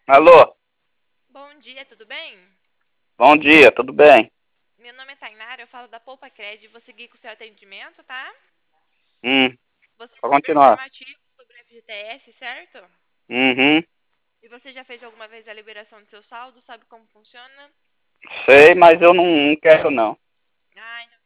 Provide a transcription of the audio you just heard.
Alô, Bom dia, tudo bem? bom dia, tudo bem? Meu nome é Tainara, eu falo da Poupa Cred. Vou seguir com o seu atendimento, tá? Hum, Você é Pode super continuar. informativo sobre o FGTS, certo? Uhum, E você já fez alguma vez a liberação do seu saldo? Sabe como funciona? sei, mas eu não quero não. Ah, então